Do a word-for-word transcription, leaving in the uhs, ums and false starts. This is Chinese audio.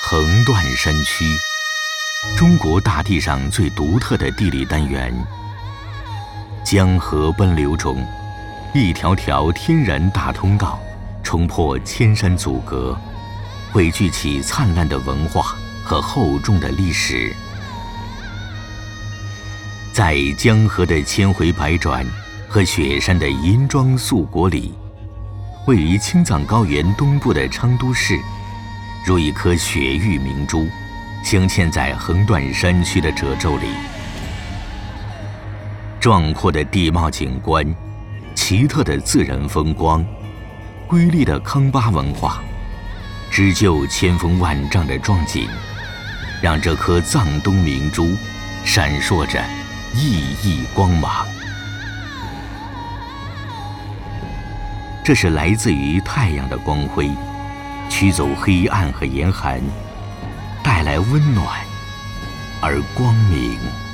横断山区，中国大地上最独特的地理单元。江河奔流中，一条条天然大通道冲破千山阻隔，汇聚起灿烂的文化和厚重的历史。在江河的千回百转和雪山的银装素裹里，位于青藏高原东部的昌都市，如一颗雪域明珠，镶嵌在横断山区的褶皱里。壮阔的地貌景观，奇特的自然风光，瑰丽的康巴文化，织就千峰万丈的壮景，让这颗藏东明珠闪烁着熠熠光芒。这是来自于太阳的光辉，驱走黑暗和严寒，带来温暖而光明。